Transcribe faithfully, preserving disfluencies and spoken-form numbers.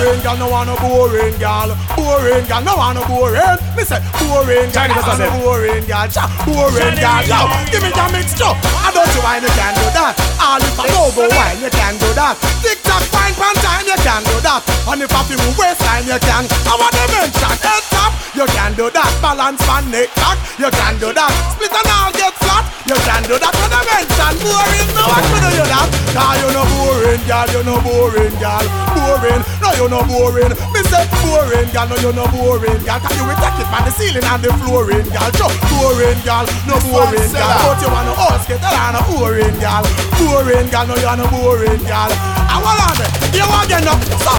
boring girl, no want no boring girl. Boring girl, no want no boring. Me say boring girl, no want no boring girl. Cha, boring girl, yo, give me your mixture. I don't see why you can't do that. All if I go go wine, you can't do that. Tick tock, fine pan time, you can't do that. And if I feel waistline, you can. I want to mention head top, you can do that. Balance pan neck cock, you can do that. Split and all get flat, you can do that. When I mention boring, no one can do you that. Cause you no boring girl, you no boring girl. Boring, no you no boring. Me say boring girl, no you no boring girl. Cause you will take it from the ceiling and the flooring girl. So boring girl, no boring girl. But you want to all skate and a boring girl. Boring girl, no you no boring girl. I want on it, you want get up. So